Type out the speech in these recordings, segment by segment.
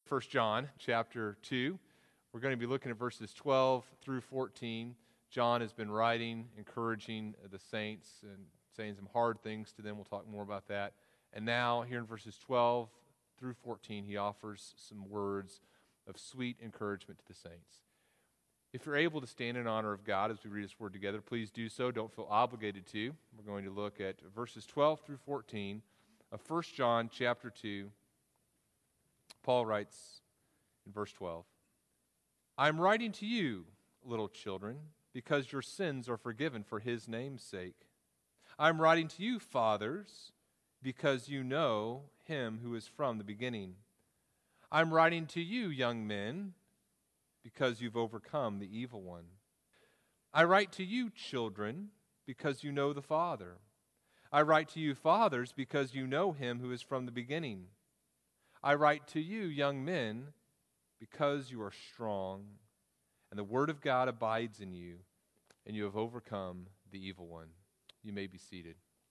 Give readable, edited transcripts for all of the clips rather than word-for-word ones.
1 John chapter 2. We're going to be looking at verses 12 through 14. John has been writing, encouraging the saints and saying some hard things to them. We'll talk more about that. And now, here in verses 12 through 14, he offers some words of sweet encouragement to the saints. If you're able to stand in honor of God as we read His Word together, please do so. Don't feel obligated to. We're going to look at verses 12 through 14 of 1 John chapter 2. Paul writes in verse 12, I am writing to you, little children, because your sins are forgiven for His name's sake. I am writing to you, fathers, because you know Him who is from the beginning. I am writing to you, young men, because you've overcome the evil one. I write to you, children, because you know the Father. I write to you, fathers, because you know Him who is from the beginning. I write to you, young men, because you are strong, and the word of God abides in you, and you have overcome the evil one. You may be seated.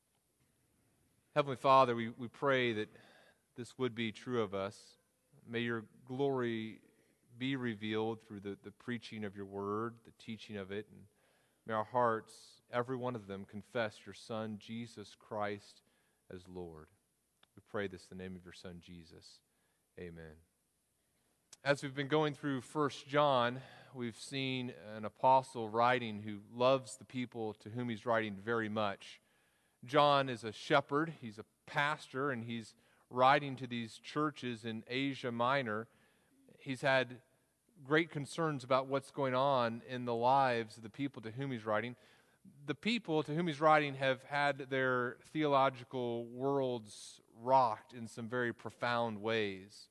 Heavenly Father, we pray that this would be true of us. May your glory be revealed through the preaching of your word, the teaching of it, and may our hearts, every one of them, confess your Son, Jesus Christ, as Lord. We pray this in the name of your Son, Jesus. Amen. As we've been going through 1 John, we've seen an apostle writing who loves the people to whom he's writing very much. John is a shepherd, he's a pastor, and he's writing to these churches in Asia Minor. He's had great concerns about what's going on in the lives of the people to whom he's writing. The people to whom he's writing have had their theological worlds rocked in some very profound ways.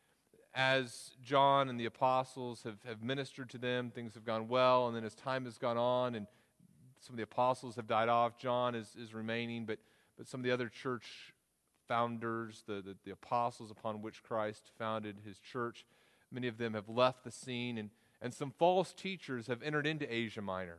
As John and the apostles have ministered to them, things have gone well, and then as time has gone on and some of the apostles have died off, John is remaining, but some of the other church founders, the apostles upon which Christ founded his church, many of them have left the scene, and some false teachers have entered into Asia Minor.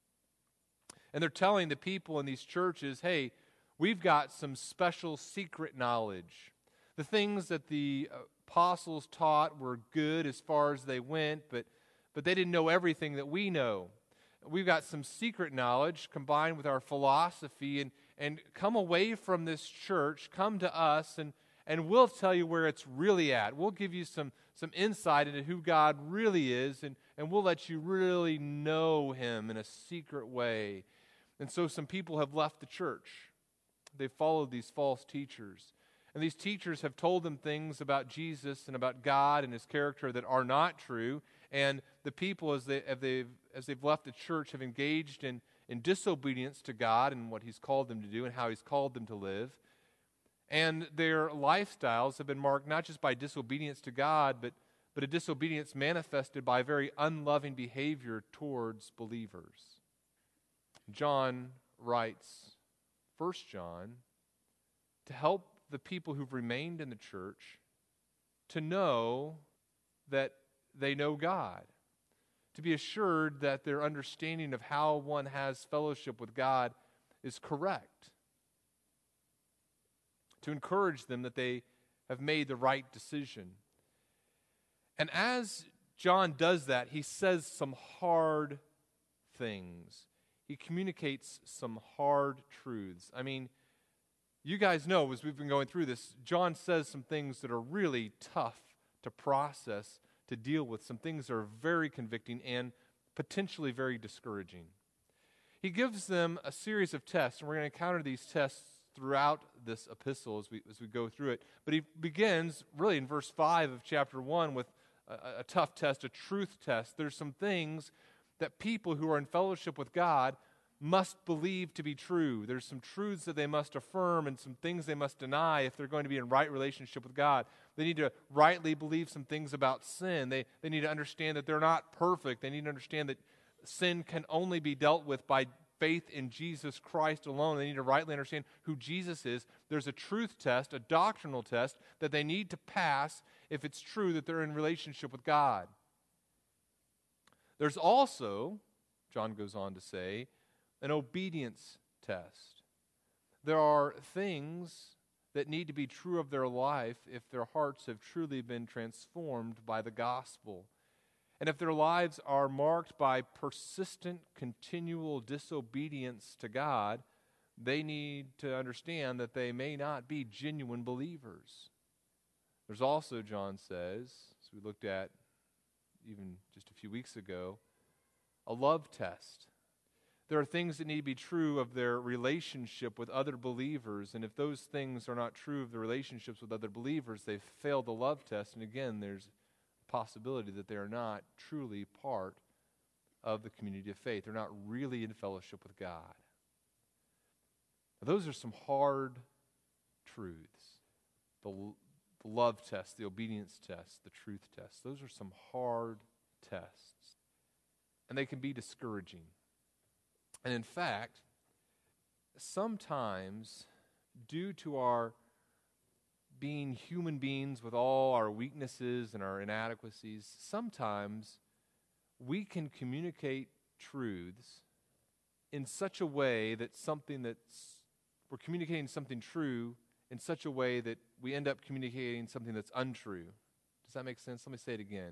And they're telling the people in these churches, hey, we've got some special secret knowledge. The things that the apostles taught were good as far as they went, but they didn't know everything that we know. We've got some secret knowledge combined with our philosophy, and come away from this church, come to us, and we'll tell you where it's really at. We'll give you some insight into who God really is, and we'll let you really know Him in a secret way. And so some people have left the church. They've followed these false teachers. And these teachers have told them things about Jesus and about God and His character that are not true. And the people, as they've left the church, have engaged in disobedience to God and what He's called them to do and how He's called them to live. And their lifestyles have been marked not just by disobedience to God, but a disobedience manifested by very unloving behavior towards believers. John writes, 1 John, to help the people who've remained in the church to know that they know God, to be assured that their understanding of how one has fellowship with God is correct, to encourage them that they have made the right decision. And as John does that, he says some hard things. He communicates some hard truths. I mean, you guys know, as we've been going through this, John says some things that are really tough to process, to deal with, some things that are very convicting and potentially very discouraging. He gives them a series of tests, and we're going to encounter these tests throughout this epistle as we go through it. But he begins really in verse 5 of chapter 1 with a tough test, a truth test. There's some things that people who are in fellowship with God must believe to be true. There's some truths that they must affirm and some things they must deny if they're going to be in right relationship with God. They need to rightly believe some things about sin. They need to understand that they're not perfect. They need to understand that sin can only be dealt with by faith in Jesus Christ alone. They need to rightly understand who Jesus is. There's a truth test, a doctrinal test that they need to pass if it's true that they're in relationship with God. There's also, John goes on to say, an obedience test. There are things that need to be true of their life if their hearts have truly been transformed by the gospel. And if their lives are marked by persistent, continual disobedience to God, they need to understand that they may not be genuine believers. There's also, John says, as we looked at even just a few weeks ago, a love test. There are things that need to be true of their relationship with other believers, and if those things are not true of the relationships with other believers, they've failed the love test, and again, there's a possibility that they are not truly part of the community of faith. They're not really in fellowship with God. Now, those are some hard truths. The love test, the obedience test, the truth test. Those are some hard tests, and they can be discouraging. And in fact, sometimes, due to our being human beings with all our weaknesses and our inadequacies, sometimes we can communicate truths in such a way that we're communicating something true in such a way that we end up communicating something that's untrue. Does that make sense? Let me say it again.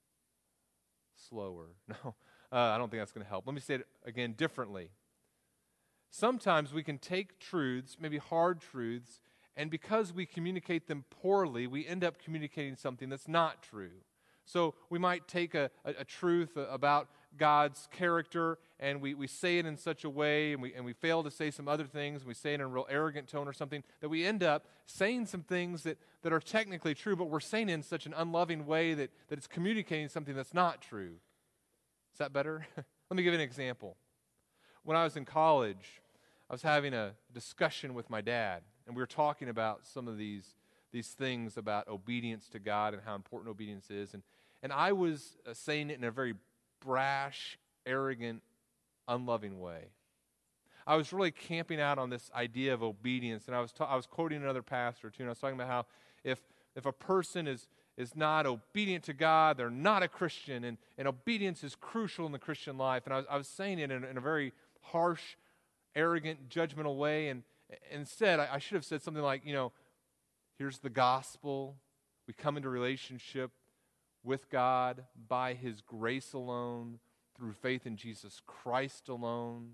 Slower. No. I don't think that's going to help. Let me say it again differently. Sometimes we can take truths, maybe hard truths, and because we communicate them poorly, we end up communicating something that's not true. So we might take a truth about God's character, and we say it in such a way, and we fail to say some other things, and we say it in a real arrogant tone or something, that we end up saying some things that are technically true, but we're saying it in such an unloving way that it's communicating something that's not true. Is that better? Let me give you an example. When I was in college, I was having a discussion with my dad, and we were talking about some of these things about obedience to God and how important obedience is. And I was saying it in a very brash, arrogant, unloving way. I was really camping out on this idea of obedience, and I was quoting another pastor too, and I was talking about how if a person is not obedient to God, they're not a Christian, and obedience is crucial in the Christian life. And I was saying it in a very harsh, arrogant, judgmental way, and instead I should have said something like, here's the gospel. We come into relationship with God by His grace alone, through faith in Jesus Christ alone,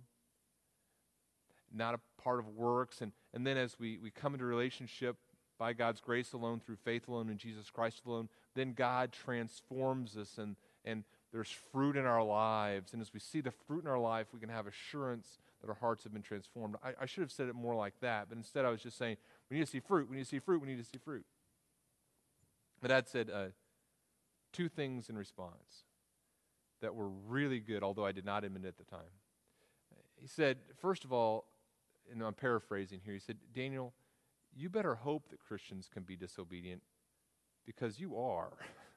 not a part of works. And then as we come into relationship by God's grace alone, through faith alone, in Jesus Christ alone, then God transforms us, and there's fruit in our lives. And as we see the fruit in our life, we can have assurance that our hearts have been transformed. I should have said it more like that, but instead I was just saying, we need to see fruit, we need to see fruit, we need to see fruit. My dad said two things in response that were really good, although I did not admit it at the time. He said, first of all, and I'm paraphrasing here, he said, Daniel, you better hope that Christians can be disobedient, because you are.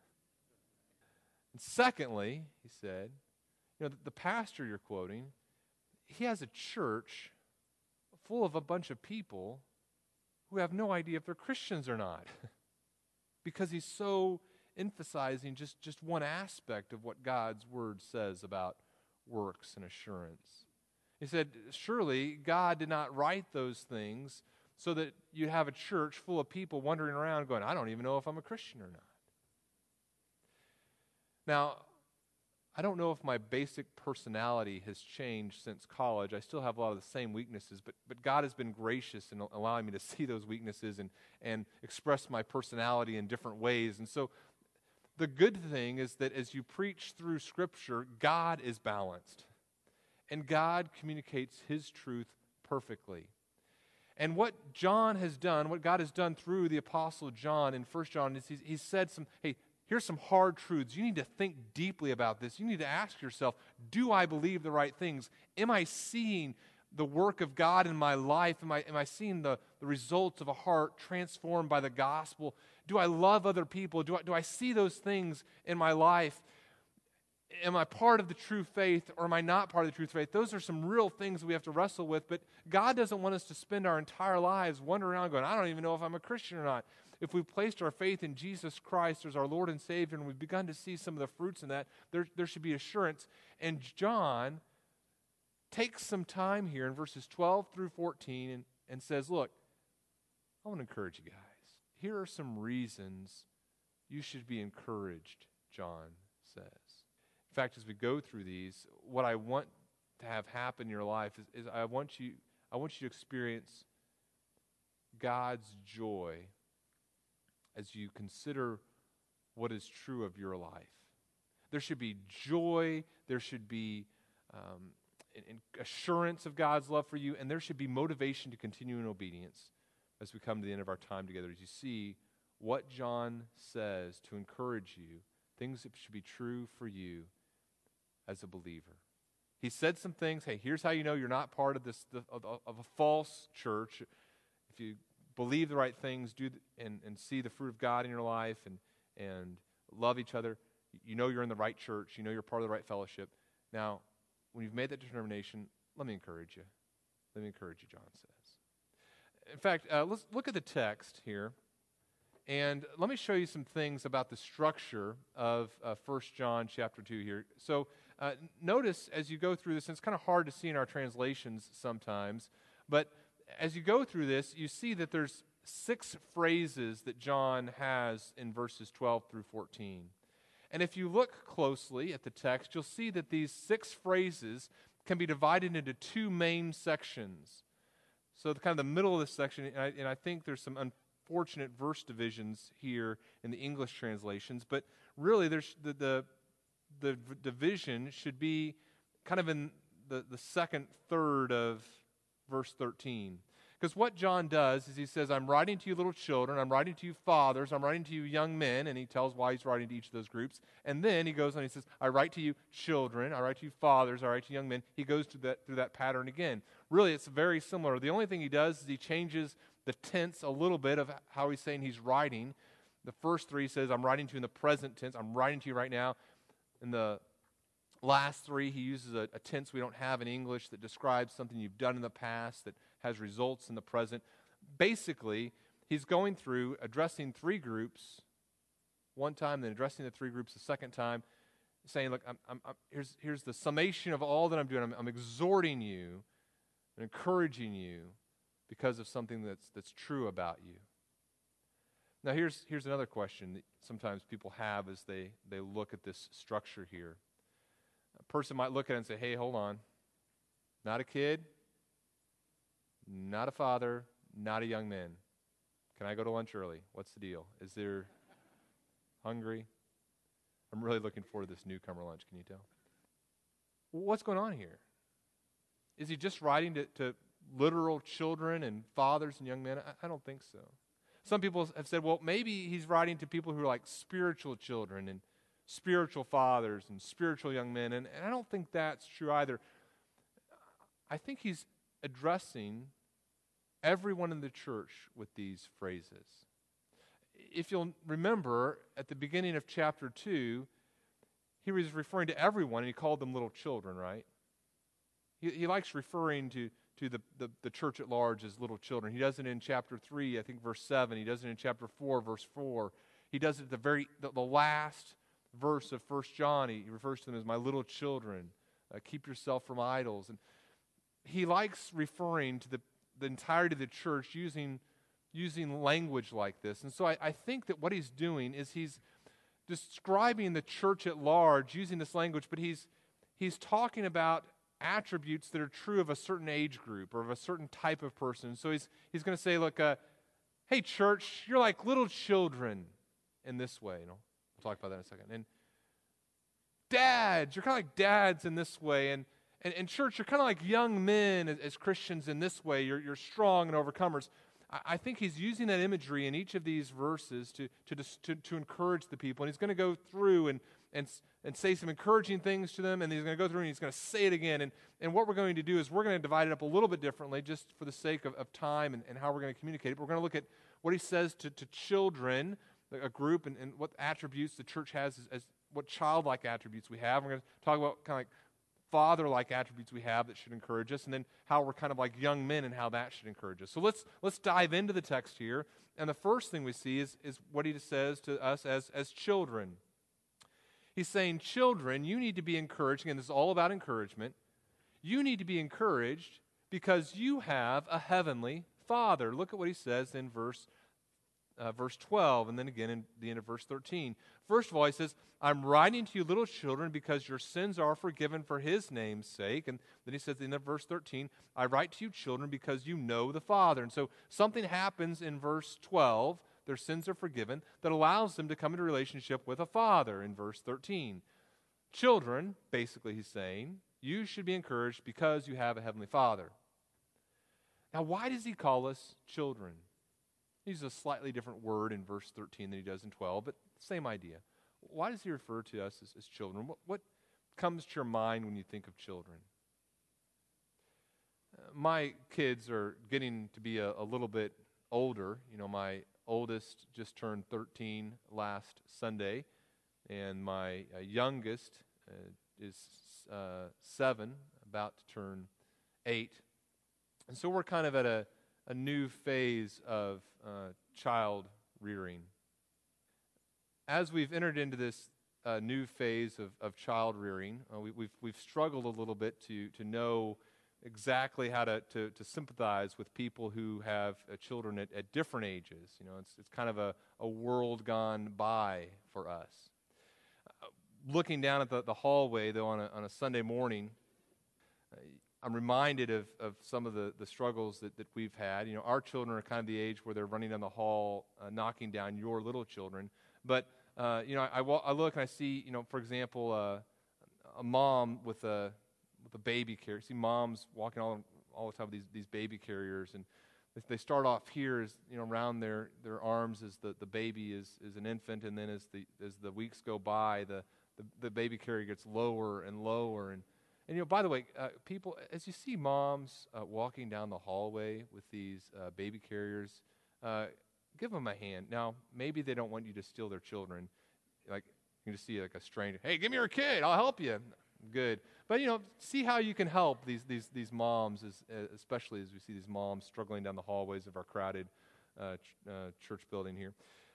And secondly, he said, the pastor you're quoting, he has a church full of a bunch of people who have no idea if they're Christians or not, because he's so emphasizing just one aspect of what God's word says about works and assurance. He said, surely God did not write those things so that you have a church full of people wandering around going, I don't even know if I'm a Christian or not. Now, I don't know if my basic personality has changed since college. I still have a lot of the same weaknesses, but God has been gracious in allowing me to see those weaknesses and express my personality in different ways. And so the good thing is that as you preach through Scripture, God is balanced, and God communicates His truth perfectly. And what John has done, what God has done through the Apostle John in 1 John, is he's said here's some hard truths. You need to think deeply about this. You need to ask yourself, do I believe the right things? Am I seeing the work of God in my life? Am I seeing the results of a heart transformed by the gospel? Do I love other people? Do I see those things in my life? Am I part of the true faith, or am I not part of the true faith? Those are some real things that we have to wrestle with, but God doesn't want us to spend our entire lives wandering around going, I don't even know if I'm a Christian or not. If we've placed our faith in Jesus Christ as our Lord and Savior, and we've begun to see some of the fruits in that, there should be assurance. And John takes some time here in verses 12 through 14 and says, look, I want to encourage you guys. Here are some reasons you should be encouraged, John says. In fact, as we go through these, what I want to have happen in your life is I want you to experience God's joy as you consider what is true of your life. There should be joy, there should be an assurance of God's love for you, and there should be motivation to continue in obedience as we come to the end of our time together, as you see what John says to encourage you, things that should be true for you as a believer. He said some things. Hey, here's how you know you're not part of of a false church. If you believe the right things, and see the fruit of God in your life, and love each other, you know you're in the right church. You know you're part of the right fellowship. Now, when you've made that determination, let me encourage you. Let me encourage you, John says. In fact, let's look at the text here, and let me show you some things about the structure of 1 John chapter 2 here. So notice as you go through this, and it's kind of hard to see in our translations sometimes, but as you go through this, you see that there's 6 phrases that John has in verses 12 through 14. And if you look closely at the text, you'll see that these 6 phrases can be divided into 2 main sections. So kind of the middle of this section, and I think there's some unfortunate verse divisions here in the English translations, but really there's the division should be kind of in the second third of verse 13. Because what John does is he says, I'm writing to you little children, I'm writing to you fathers, I'm writing to you young men, and he tells why he's writing to each of those groups. And then he goes on and he says, I write to you children, I write to you fathers, I write to young men. He goes through that pattern again. Really, it's very similar. The only thing he does is he changes the tense a little bit of how he's saying he's writing. The first 3 says, I'm writing to you in the present tense, I'm writing to you right now. In the last 3, he uses a tense we don't have in English that describes something you've done in the past that has results in the present. Basically, he's going through addressing 3 groups one time, then addressing the 3 groups the second time, saying, look, here's the summation of all that I'm doing. I'm exhorting you and encouraging you because of something that's true about you. Now, here's another question that sometimes people have as they look at this structure here. A person might look at it and say, hey, hold on. Not a kid, not a father, not a young man. Can I go to lunch early? What's the deal? Is there hungry? I'm really looking forward to this newcomer lunch, can you tell? What's going on here? Is he just writing to literal children and fathers and young men? I don't think so. Some people have said, well, maybe he's writing to people who are like spiritual children and spiritual fathers and spiritual young men, and I don't think that's true either. I think he's addressing everyone in the church with these phrases. If you'll remember, at the beginning of chapter 2, he was referring to everyone, and he called them little children, right? He likes referring to the church at large as little children. He does it in chapter 3, I think verse 7. He does it in chapter 4, verse 4. He does it at the last verse of 1 John. He refers to them as my little children. Keep yourself from idols. And he likes referring to the entirety of the church using language like this. And so I think that what he's doing is he's describing the church at large using this language, but he's talking about attributes that are true of a certain age group or of a certain type of person. So he's going to say, look, hey, church, you're like little children in this way. We'll talk about that in a second. And dads, you're kind of like dads in this way. And church, you're kind of like young men as Christians in this way. You're strong and overcomers. I think he's using that imagery in each of these verses to encourage the people. And he's going to go through and say some encouraging things to them, and he's going to go through and he's going to say it again. And what we're going to do is we're going to divide it up a little bit differently just for the sake of time and how we're going to communicate it. But we're going to look at what he says to children, a group, and what attributes the church has as what childlike attributes we have. We're going to talk about kind of like father-like attributes we have that should encourage us, and then how we're kind of like young men and how that should encourage us. So let's dive into the text here. And the first thing we see is what he says to us as children. He's saying, children, you need to be encouraged. Again, this is all about encouragement. You need to be encouraged because you have a heavenly Father. Look at what he says in verse 12, and then again in the end of verse 13. First of all, he says, I'm writing to you, little children, because your sins are forgiven for his name's sake. And then he says at the end of verse 13, I write to you, children, because you know the Father. And so something happens in verse 12, their sins are forgiven, that allows them to come into relationship with a Father in verse 13. Children, basically he's saying, you should be encouraged because you have a heavenly Father. Now, why does he call us children? He uses a slightly different word in verse 13 than he does in 12, but same idea. Why does he refer to us as children? What comes to your mind when you think of children? My kids are getting to be a little bit older. You know, my oldest just turned 13 last Sunday, and my youngest is 7, about to turn 8. And so we're kind of at a new phase of child rearing. As we've entered into this new phase of child rearing, we've struggled a little bit to know exactly how to sympathize with people who have children at different ages. You know, it's kind of a world gone by for us. Looking down at the hallway, though, on a Sunday morning, I'm reminded of some of the struggles that we've had. You know, our children are kind of the age where they're running down the hall, knocking down your little children. But, you know, I look and I see, you know, for example, a mom with a baby carrier. See moms walking all the time with these baby carriers. And they start off here, as, you know, around their arms as the baby is an infant. And then as the weeks go by, the baby carrier gets lower and lower. And you know, by the way, people, as you see moms walking down the hallway with these baby carriers, give them a hand. Now, maybe they don't want you to steal their children. Like, you can just see like a stranger. Hey, give me your kid. I'll help you. Good. But, you know, see how you can help these moms, especially as we see these moms struggling down the hallways of our crowded church building here.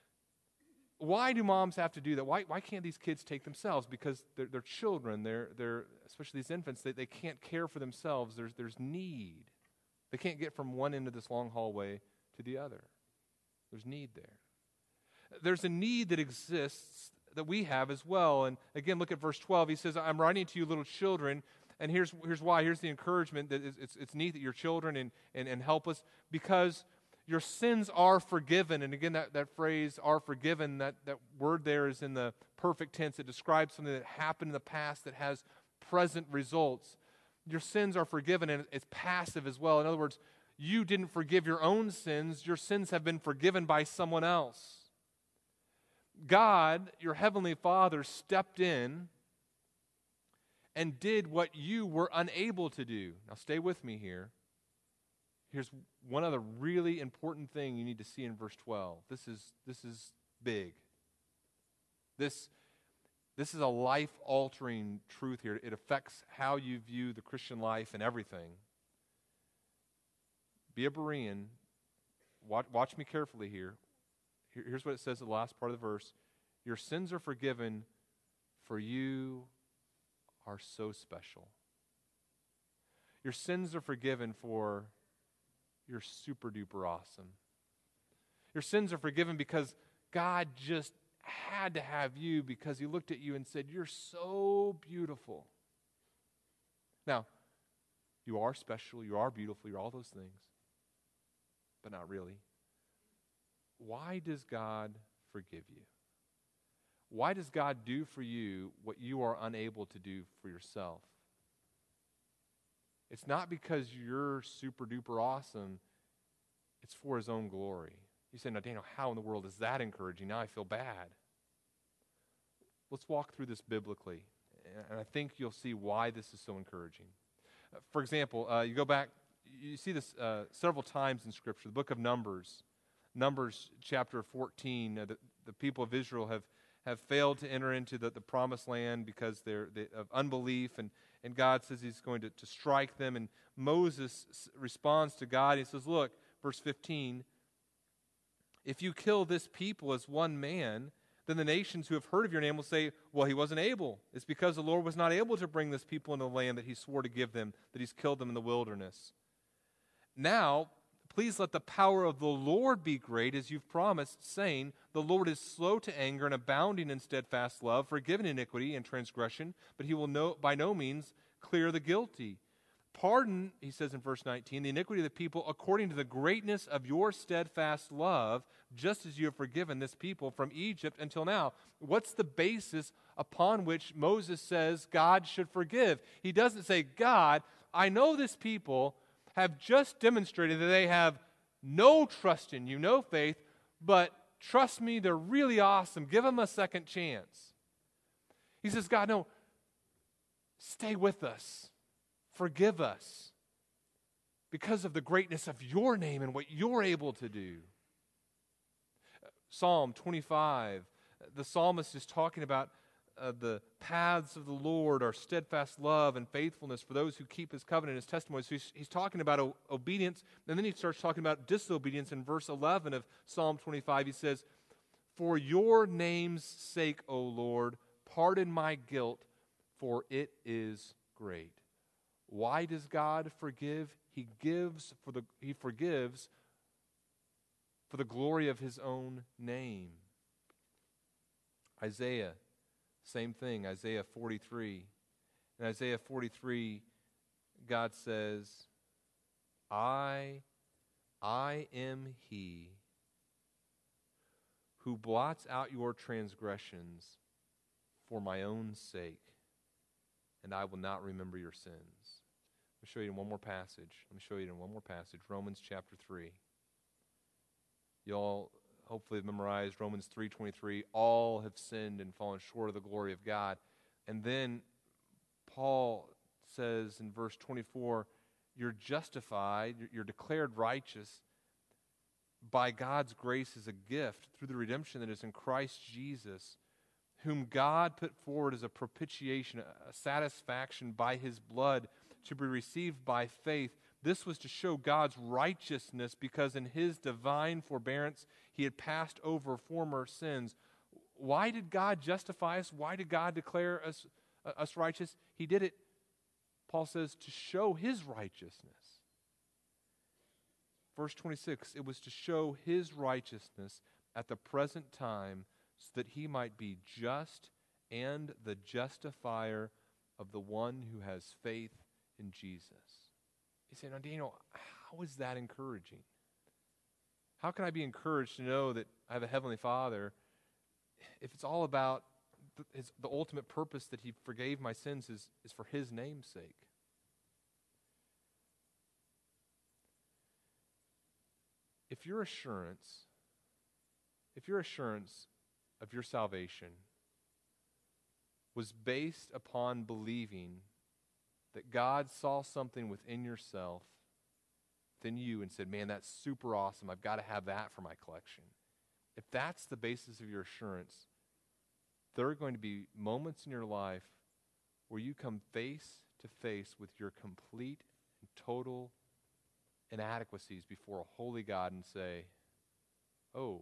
Why do moms have to do that? Why can't these kids take themselves? Because they're children. They're especially these infants. They can't care for themselves. There's need. They can't get from one end of this long hallway to the other. There's need there. There's a need that exists that we have as well. And again, look at verse 12. He says, "I'm writing to you, little children." And here's why. Here's the encouragement that it's neat that you're children and helpless, because your sins are forgiven. And again, that phrase, are forgiven, that word there is in the perfect tense. It describes something that happened in the past that has present results. Your sins are forgiven, and it's passive as well. In other words, you didn't forgive your own sins. Your sins have been forgiven by someone else. God, your heavenly Father, stepped in and did what you were unable to do. Now stay with me here. Here's one other really important thing you need to see in verse 12. This is big. This is a life-altering truth here. It affects how you view the Christian life and everything. Be a Berean. Watch me carefully here. Here's what it says in the last part of the verse. Your sins are forgiven, for you are so special. Your sins are forgiven, for you're super duper awesome. Your sins are forgiven because God just had to have you, because he looked at you and said, you're so beautiful. Now, you are special, you are beautiful, you're all those things, but not really. Why does God forgive you? Why does God do for you what you are unable to do for yourself? It's not because you're super duper awesome. It's for his own glory. You say, now, Daniel, how in the world is that encouraging? Now I feel bad. Let's walk through this biblically, and I think you'll see why this is so encouraging. For example, you go back, you see this several times in Scripture. The book of Numbers chapter 14, the people of Israel have failed to enter into the promised land because of unbelief, and God says he's going to strike them. And Moses responds to God. He says, look, verse 15, if you kill this people as one man, then the nations who have heard of your name will say, well, he wasn't able. It's because the Lord was not able to bring this people into the land that he swore to give them, that he's killed them in the wilderness. Now, Please let the power of the Lord be great, as you've promised, saying, the Lord is slow to anger and abounding in steadfast love, forgiving iniquity and transgression, but he will by no means clear the guilty. Pardon, he says in verse 19, the iniquity of the people according to the greatness of your steadfast love, just as you have forgiven this people from Egypt until now. What's the basis upon which Moses says God should forgive? He doesn't say, God, I know this people have just demonstrated that they have no trust in you, no faith, but trust me, they're really awesome. Give them a second chance. He says, God, no, stay with us. Forgive us because of the greatness of your name and what you're able to do. Psalm 25, the psalmist is talking about the paths of the Lord are steadfast love and faithfulness for those who keep his covenant and his testimonies. So he's talking about obedience, and then he starts talking about disobedience in verse 11 of Psalm 25. He says, for your name's sake, O Lord, pardon my guilt, for it is great. Why does God forgive? He forgives for the glory of his own name. Isaiah, same thing, Isaiah 43. In Isaiah 43, God says, I am he who blots out your transgressions for my own sake, and I will not remember your sins. Let me show you in one more passage. Romans chapter 3. You all hopefully have memorized Romans 3:23. All have sinned and fallen short of the glory of God. And then Paul says in verse 24, you're justified, you're declared righteous by God's grace as a gift through the redemption that is in Christ Jesus, whom God put forward as a propitiation, a satisfaction by his blood to be received by faith. This was to show God's righteousness because in his divine forbearance he had passed over former sins. Why did God justify us? Why did God declare us righteous? He did it, Paul says, to show his righteousness. Verse 26, it was to show his righteousness at the present time so that he might be just and the justifier of the one who has faith in Jesus. You say, now Daniel, how is that encouraging? How can I be encouraged to know that I have a Heavenly Father if it's all about the ultimate purpose that he forgave my sins is for his name's sake? If your assurance of your salvation was based upon believing that God saw something within yourself, within you, and said, man, that's super awesome, I've got to have that for my collection. If that's the basis of your assurance, there are going to be moments in your life where you come face to face with your complete and total inadequacies before a holy God and say, oh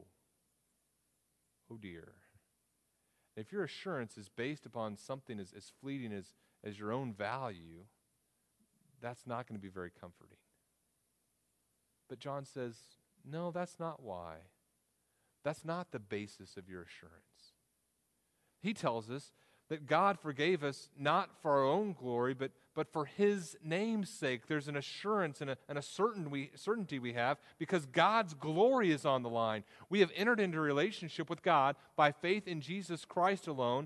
dear. If your assurance is based upon something as fleeting as your own value, that's not going to be very comforting. But John says, no, that's not why. That's not the basis of your assurance. He tells us that God forgave us not for our own glory, but for his name's sake. There's an assurance and a certainty we have because God's glory is on the line. We have entered into a relationship with God by faith in Jesus Christ alone.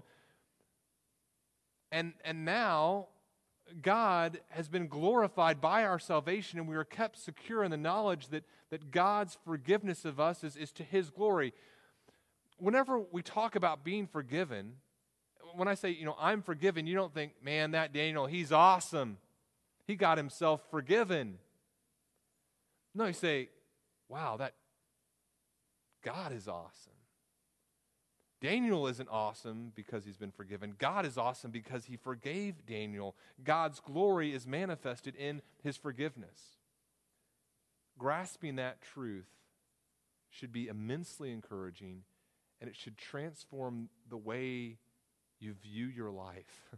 And now God has been glorified by our salvation, and we are kept secure in the knowledge that God's forgiveness of us is to his glory. Whenever we talk about being forgiven, when I say, I'm forgiven, you don't think, man, that Daniel, he's awesome. He got himself forgiven. No, you say, wow, that God is awesome. Daniel isn't awesome because he's been forgiven. God is awesome because he forgave Daniel. God's glory is manifested in his forgiveness. Grasping that truth should be immensely encouraging, and it should transform the way you view your life.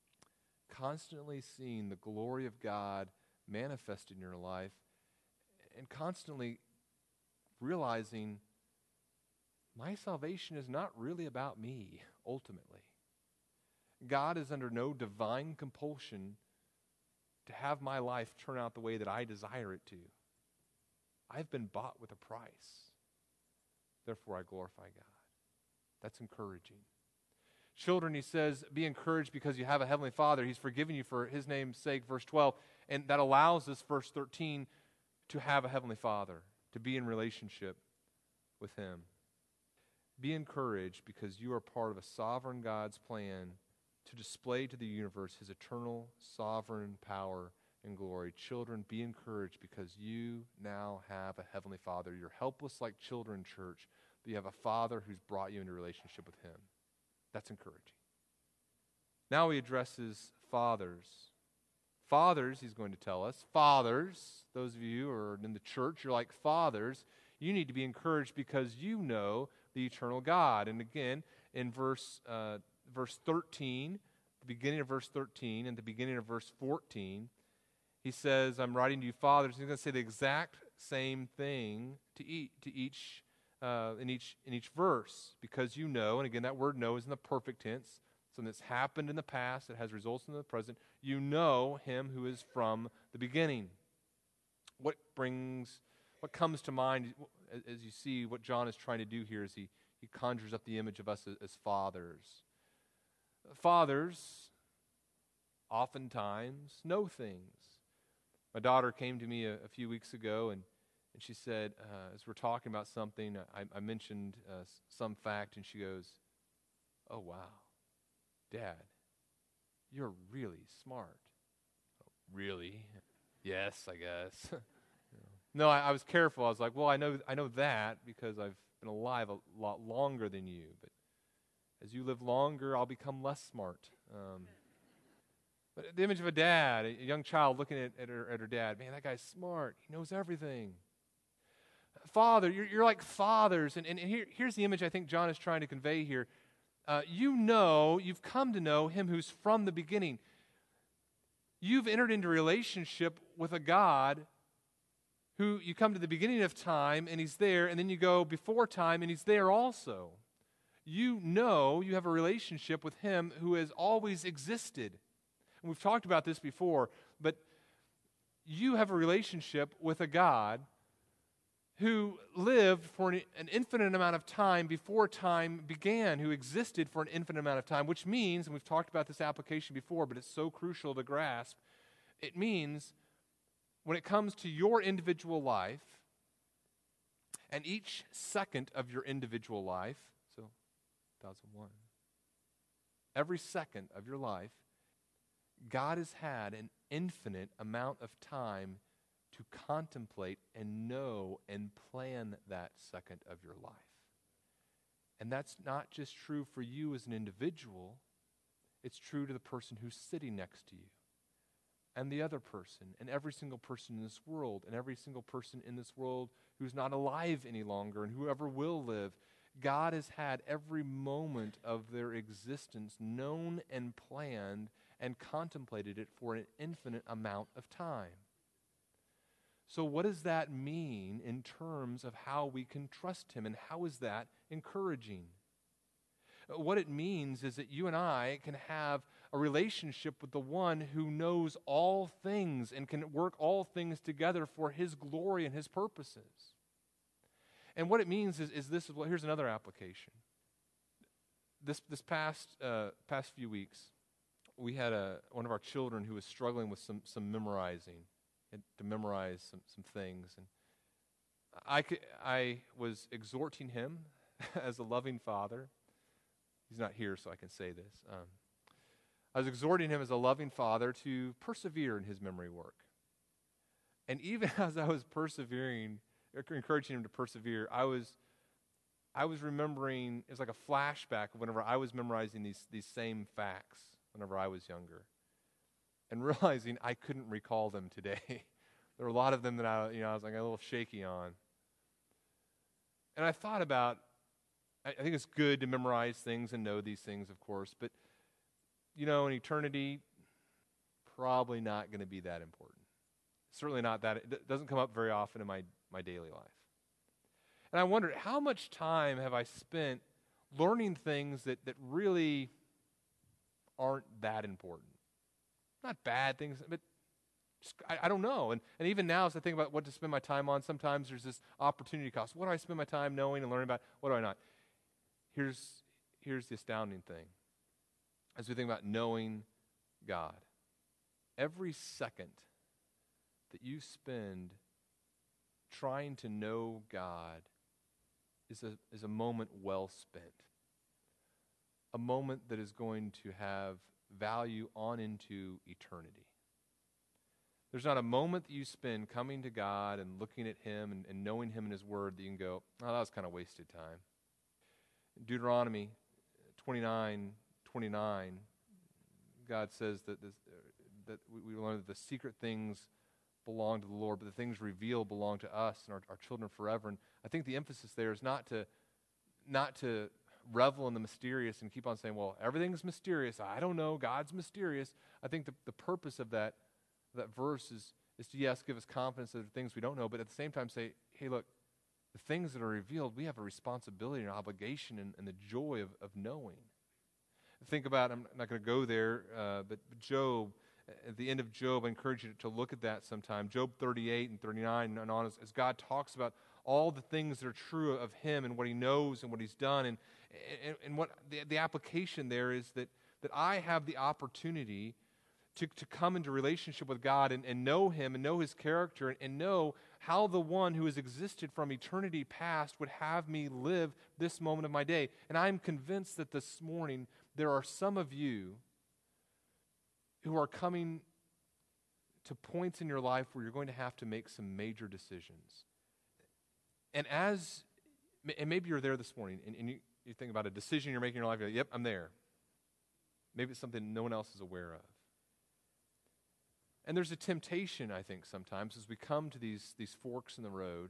Constantly seeing the glory of God manifested in your life and constantly realizing my salvation is not really about me, ultimately. God is under no divine compulsion to have my life turn out the way that I desire it to. I've been bought with a price. Therefore, I glorify God. That's encouraging. Children, he says, be encouraged because you have a heavenly Father. He's forgiven you for his name's sake, verse 12. And that allows us, verse 13, to have a heavenly Father, to be in relationship with him. Be encouraged because you are part of a sovereign God's plan to display to the universe his eternal, sovereign power and glory. Children, be encouraged because you now have a heavenly Father. You're helpless like children, church, but you have a Father who's brought you into relationship with him. That's encouraging. Now he addresses fathers. Fathers, he's going to tell us, fathers, those of you who are in the church, you're like fathers, you need to be encouraged because you know the eternal God. And again, in verse 13, the beginning of verse 13 and the beginning of verse 14, he says, I'm writing to you fathers. He's going to say the exact same thing in each verse, because you know, and again, that word know is in the perfect tense, something that's happened in the past that has results in the present. You know him who is from the beginning. What comes to mind as you see what John is trying to do here is he conjures up the image of us as fathers. Fathers oftentimes know things. My daughter came to me a few weeks ago and she said, as we're talking about something, I mentioned some fact, and she goes, oh, wow, Dad, you're really smart. Oh, really? Yes, I guess. No, I was careful. I was like, well, I know that because I've been alive a lot longer than you, but as you live longer, I'll become less smart. But the image of a dad, a young child looking at her dad, man, that guy's smart. He knows everything. Father, you're like fathers, and here's the image I think John is trying to convey here. You've come to know him who's from the beginning. You've entered into relationship with a God who you come to the beginning of time, and he's there, and then you go before time, and he's there also. You know you have a relationship with him who has always existed. And we've talked about this before, but you have a relationship with a God who lived for an infinite amount of time before time began, who existed for an infinite amount of time, which means, and we've talked about this application before, but it's so crucial to grasp, it means when it comes to your individual life and each second of your individual life, so 2001, every second of your life, God has had an infinite amount of time to contemplate and know and plan that second of your life. And that's not just true for you as an individual, it's true to the person who's sitting next to you, and the other person, and every single person in this world, and every single person in this world who's not alive any longer, and whoever will live. God has had every moment of their existence known and planned and contemplated it for an infinite amount of time. So what does that mean in terms of how we can trust him, and how is that encouraging? What it means is that you and I can have a relationship with the one who knows all things and can work all things together for his glory and his purposes. And what it means is this. Well, here's another application. This past few weeks, we had one of our children who was struggling with some memorizing, to memorize some things, and I was exhorting him as a loving father. He's not here, so I can say this. I was exhorting him as a loving father to persevere in his memory work. And even as I was persevering, encouraging him to persevere, I was remembering, it was like a flashback of whenever I was memorizing these same facts whenever I was younger, and realizing I couldn't recall them today. There were a lot of them that I was like a little shaky on. And I thought about, I think it's good to memorize things and know these things, of course, but in eternity, probably not going to be that important. Certainly not that. It doesn't come up very often in my daily life. And I wondered, how much time have I spent learning things that really aren't that important? Not bad things, but just, I don't know. And even now, as I think about what to spend my time on, sometimes there's this opportunity cost. What do I spend my time knowing and learning about? What do I not? Here's the astounding thing. As we think about knowing God, every second that you spend trying to know God is a moment well spent. A moment that is going to have value on into eternity. There's not a moment that you spend coming to God and looking at Him and knowing Him and His Word that you can go, oh, that was kind of wasted time. In Deuteronomy 29:29, God says that we learn that the secret things belong to the Lord, but the things revealed belong to us and our children forever. And I think the emphasis there is not to revel in the mysterious and keep on saying, well, everything's mysterious. I don't know. God's mysterious. I think the purpose of that verse is to, yes, give us confidence that there are things we don't know, but at the same time say, hey, look, the things that are revealed, we have a responsibility and obligation and the joy of knowing. Think about, I'm not going to go there, but Job, at the end of Job, I encourage you to look at that sometime. Job 38 and 39 and on, as God talks about all the things that are true of Him and what He knows and what He's done. And what the application there is that I have the opportunity to come into relationship with God and know Him and know His character and know how the one who has existed from eternity past would have me live this moment of my day. And I'm convinced that this morning there are some of you who are coming to points in your life where you're going to have to make some major decisions. And maybe you're there this morning and you think about a decision you're making in your life, you're like, yep, I'm there. Maybe it's something no one else is aware of. And there's a temptation, I think, sometimes as we come to these forks in the road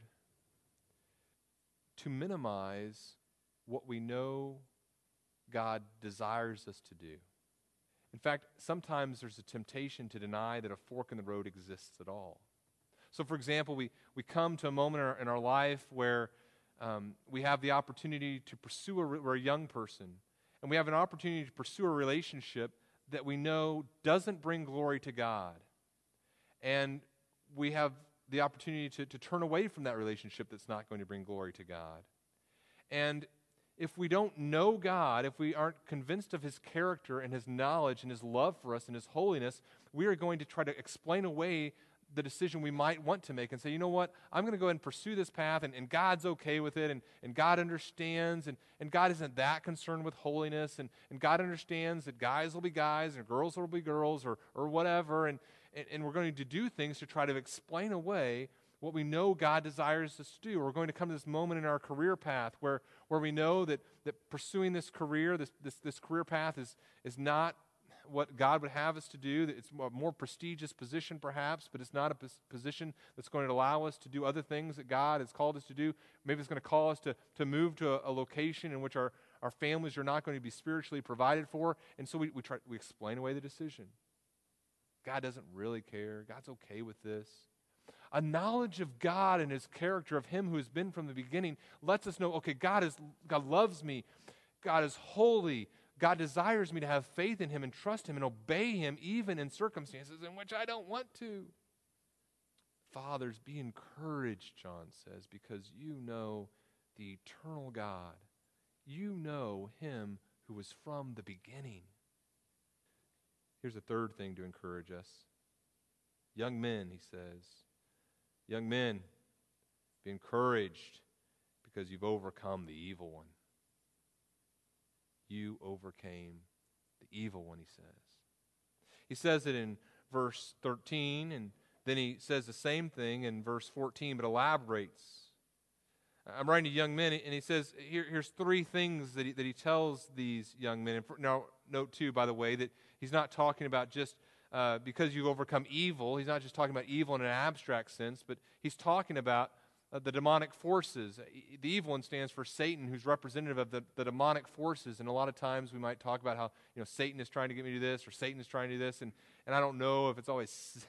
to minimize what we know God desires us to do. In fact, sometimes there's a temptation to deny that a fork in the road exists at all. So, for example, we come to a moment in our life where we have the opportunity to pursue, we're a young person, and we have an opportunity to pursue a relationship that we know doesn't bring glory to God. And we have the opportunity to turn away from that relationship that's not going to bring glory to God. And if we don't know God, if we aren't convinced of His character and His knowledge and His love for us and His holiness, we are going to try to explain away the decision we might want to make and say, you know what, I'm going to go ahead and pursue this path, and God's okay with it, and God understands, and God isn't that concerned with holiness, and God understands that guys will be guys and girls will be girls or whatever, and we're going to do things to try to explain away what we know God desires us to do. We're going to come to this moment in our career path where we know that pursuing this career, this career path is not what God would have us to do. It's a more prestigious position perhaps, but it's not a position that's going to allow us to do other things that God has called us to do. Maybe it's going to call us to move to a location in which our families are not going to be spiritually provided for, and so we explain away the decision. God doesn't really care. God's okay with this. A knowledge of God and His character, of Him who has been from the beginning, lets us know, okay, God loves me. God is holy. God desires me to have faith in Him and trust Him and obey Him even in circumstances in which I don't want to. Fathers, be encouraged, John says, because you know the eternal God. You know Him who was from the beginning. Here's a third thing to encourage us. Young men, he says, young men, be encouraged because you've overcome the evil one. You overcame the evil one, he says. He says it in verse 13, and then he says the same thing in verse 14, but elaborates. I'm writing to young men, and he says, here's three things that he tells these young men. Now, note too, by the way, that he's not talking about just because you've overcome evil. He's not just talking about evil in an abstract sense, but he's talking about the demonic forces. The evil one stands for Satan, who's representative of the demonic forces. And a lot of times we might talk about how Satan is trying to get me to do this, or Satan is trying to do this, and I don't know if it's always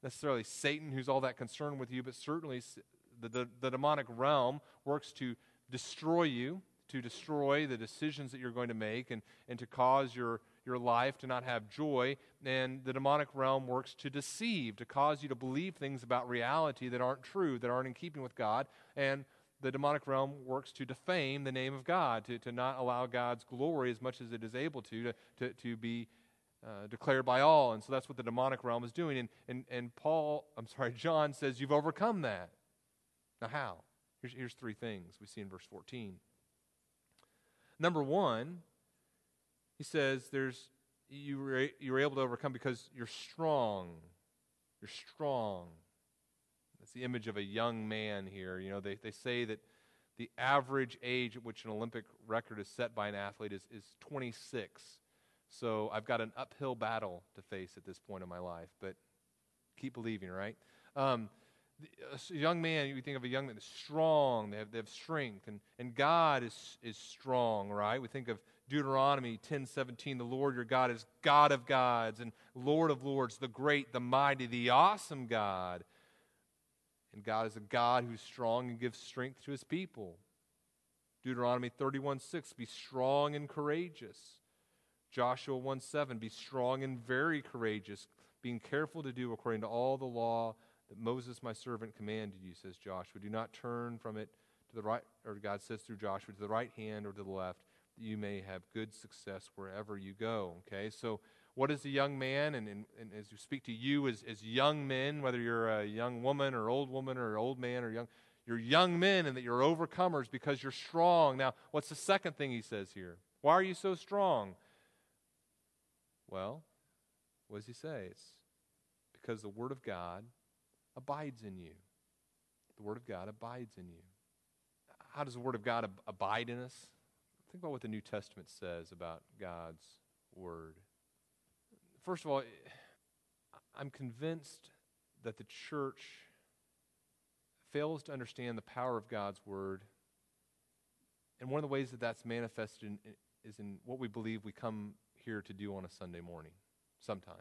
necessarily Satan who's all that concerned with you, but certainly the demonic realm works to destroy you, to destroy the decisions that you're going to make, and to cause your life to not have joy. And the demonic realm works to deceive, to cause you to believe things about reality that aren't true, that aren't in keeping with God. And the demonic realm works to defame the name of God, to not allow God's glory as much as it is able to be declared by all. And so that's what the demonic realm is doing. And John says, you've overcome that. Now how? Here's three things we see in verse 14. Number one, he says you were able to overcome because you're strong. You're strong. That's the image of a young man here. You know, they say that the average age at which an Olympic record is set by an athlete is 26. So I've got an uphill battle to face at this point in my life, but keep believing, right? A young man, you think of a young man that's strong, they have strength, and God is strong, right? We think of Deuteronomy 10:17, the Lord your God is God of gods and Lord of lords, the great, the mighty, the awesome God. And God is a God who's strong and gives strength to his people. Deuteronomy 31:6, be strong and courageous. Joshua 1:7, be strong and very courageous, being careful to do according to all the law that Moses my servant commanded you, says Joshua. Do not turn from it to the right, or God says through Joshua, to the right hand or to the left, that you may have good success wherever you go. Okay, so what is a young man? And as we speak to you as young men, whether you're a young woman or old man or you're young men, and that you're overcomers because you're strong. Now, what's the second thing he says here? Why are you so strong? Well, what does he say? It's because the Word of God abides in you. The Word of God abides in you. How does the Word of God abide in us? Think about what the New Testament says about God's Word. First of all, I'm convinced that the church fails to understand the power of God's Word. And one of the ways that that's manifested is in what we believe we come here to do on a Sunday morning, sometimes.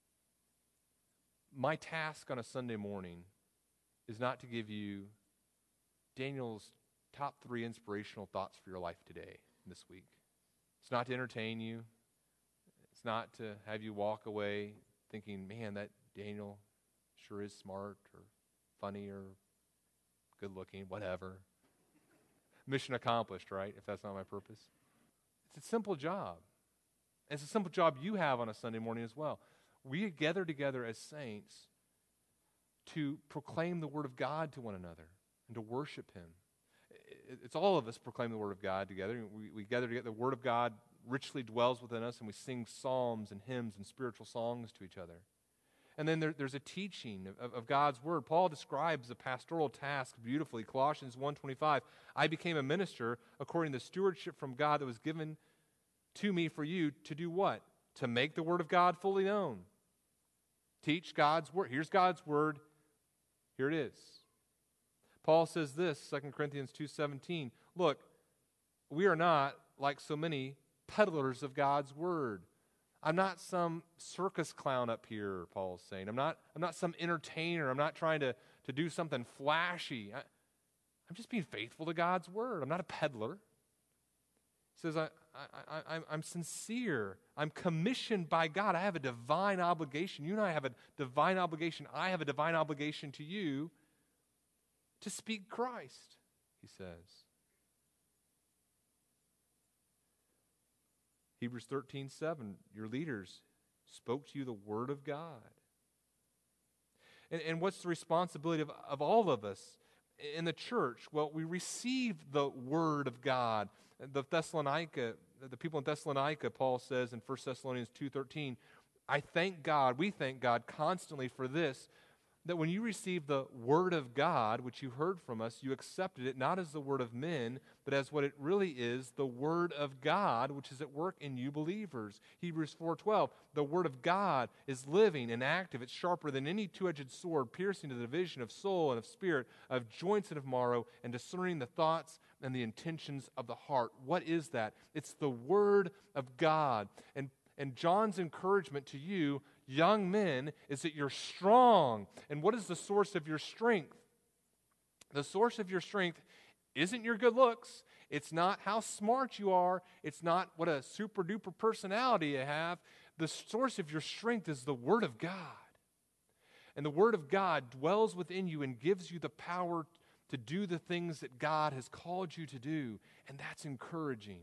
My task on a Sunday morning is not to give you Daniel's top 3 inspirational thoughts for your life today, this week. It's not to entertain you. It's not to have you walk away thinking, man, that Daniel sure is smart or funny or good looking, whatever. Mission accomplished, right? If that's not my purpose. It's a simple job. It's a simple job you have on a Sunday morning as well. We gather together as saints to proclaim the Word of God to one another and to worship Him. It's all of us proclaim the Word of God together. We gather together. The Word of God richly dwells within us, and we sing psalms and hymns and spiritual songs to each other. And then there's a teaching of God's Word. Paul describes the pastoral task beautifully. Colossians 1:25, I became a minister according to the stewardship from God that was given to me for you to do what? To make the Word of God fully known. Teach God's Word. Here's God's Word. Here it is. Paul says this, 2 Corinthians 2:17, look, we are not like so many peddlers of God's Word. I'm not some circus clown up here, Paul's saying. I'm not some entertainer. I'm not trying to do something flashy. I'm just being faithful to God's Word. I'm not a peddler. He says, I'm sincere. I'm commissioned by God. I have a divine obligation. You and I have a divine obligation. I have a divine obligation to you to speak Christ, he says. Hebrews 13:7, your leaders spoke to you the Word of God. And what's the responsibility of all of us in the church? Well, we receive the Word of God. The people in Thessalonica, Paul says in 1 Thessalonians 2:13, we thank God constantly for this, that when you received the Word of God, which you heard from us, you accepted it not as the word of men, but as what it really is, the Word of God, which is at work in you believers. Hebrews 4:12, the Word of God is living and active. It's sharper than any two-edged sword, piercing to the division of soul and of spirit, of joints and of marrow, and discerning the thoughts and the intentions of the heart. What is that? It's the Word of God. And John's encouragement to you, young men, is that you're strong. And what is the source of your strength? The source of your strength isn't your good looks. It's not how smart you are. It's not what a super duper personality you have. The source of your strength is the Word of God. And the Word of God dwells within you and gives you the power to do the things that God has called you to do. And that's encouraging.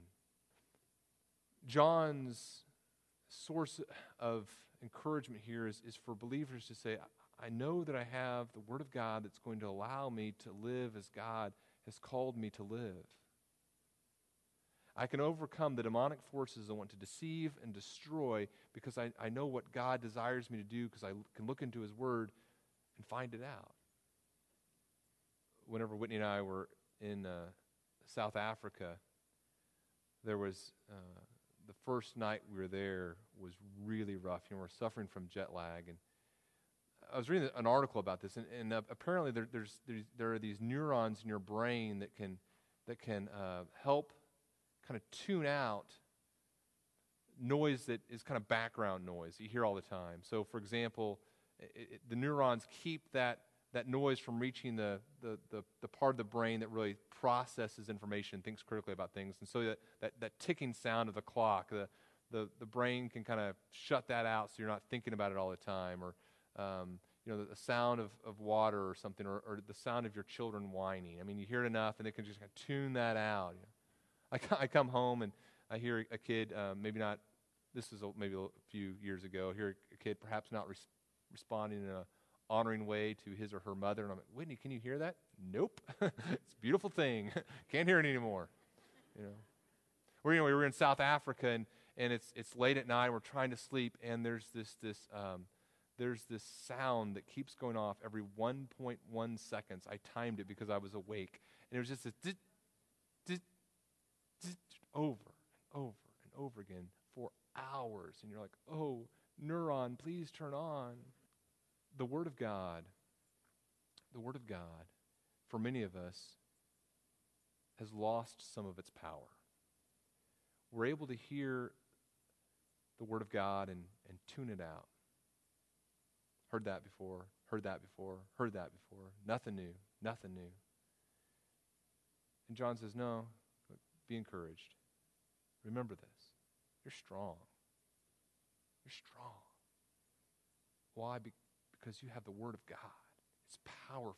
John's source of encouragement here is for believers to say, I know that I have the Word of God that's going to allow me to live as God has called me to live. I can overcome the demonic forces that want to deceive and destroy because I know what God desires me to do because I can look into His Word and find it out. Whenever Whitney and I were in South Africa, there was the first night we were there was really rough. You know, we're suffering from jet lag, and I was reading an article about this, and apparently there are these neurons in your brain that can help kind of tune out noise that is kind of background noise that you hear all the time. So, for example, the neurons keep that noise from reaching the part of the brain that really processes information, thinks critically about things. And so that ticking sound of the clock, the brain can kind of shut that out so you're not thinking about it all the time. Or the sound of water or something, or the sound of your children whining. I mean, you hear it enough and they can just kind of tune that out. You know? I come home and I hear a kid, maybe not, this is maybe a few years ago, I hear a kid perhaps not responding in a honoring way to his or her mother, and I'm like, Whitney, can you hear that? Nope. It's a beautiful thing. Can't hear it anymore. You know, we were in South Africa, and it's late at night. We're trying to sleep, and there's this sound that keeps going off every 1.1 seconds. I timed it because I was awake, and it was just this over and over and over again for hours, and you're like, oh, neuron, please turn on. The Word of God, for many of us, has lost some of its power. We're able to hear the Word of God and tune it out. Heard that before, heard that before, heard that before. Nothing new, nothing new. And John says, no, be encouraged. Remember this. You're strong. You're strong. Why? Because you have the Word of God. It's powerful.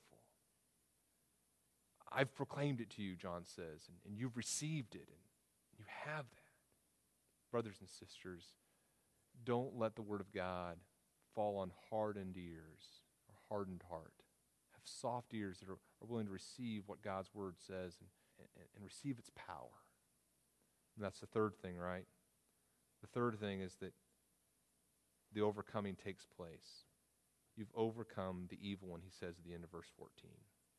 I've proclaimed it to you, John says, and you've received it, and you have that. Brothers and sisters, don't let the Word of God fall on hardened ears or hardened heart. Have soft ears that are willing to receive what God's Word says and receive its power. And that's the third thing, right? The third thing is that the overcoming takes place. You've overcome the evil one, he says at the end of verse 14.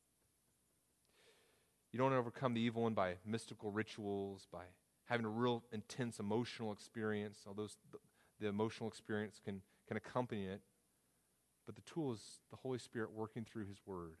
You don't overcome the evil one by mystical rituals, by having a real intense emotional experience, although the emotional experience can accompany it. But the tool is the Holy Spirit working through His Word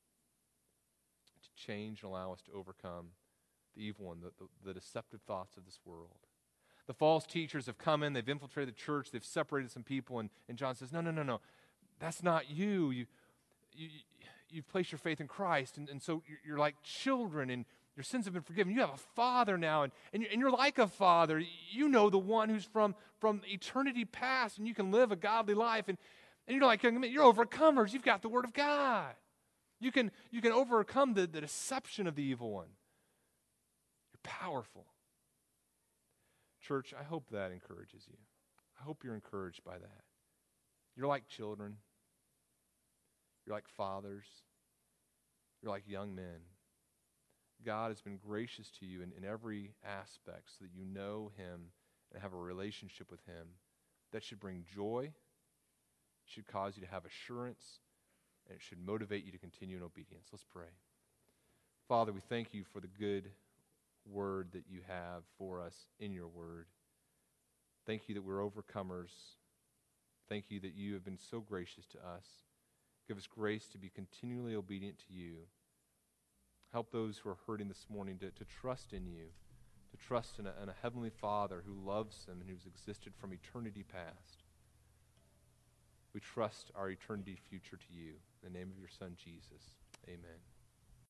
to change and allow us to overcome the evil one, the deceptive thoughts of this world. The false teachers have come in, they've infiltrated the church, they've separated some people, and John says, no. That's not you. You've placed your faith in Christ, and so you're like children, and your sins have been forgiven. You have a Father now, and you're like a Father. You know the one who's from eternity past, and you can live a godly life, and you're like, you're overcomers. You've got the Word of God. You can overcome the deception of the evil one. You're powerful. Church, I hope that encourages you. I hope you're encouraged by that. You're like children. You're like fathers. You're like young men. God has been gracious to you in every aspect so that you know Him and have a relationship with Him. That should bring joy, should cause you to have assurance, and it should motivate you to continue in obedience. Let's pray. Father, we thank you for the good word that you have for us in your word. Thank you that we're overcomers. Thank you that you have been so gracious to us. Give us grace to be continually obedient to you. Help those who are hurting this morning to trust in you, to trust in a heavenly Father who loves them and who's existed from eternity past. We trust our eternity future to you. In the name of your Son, Jesus. Amen.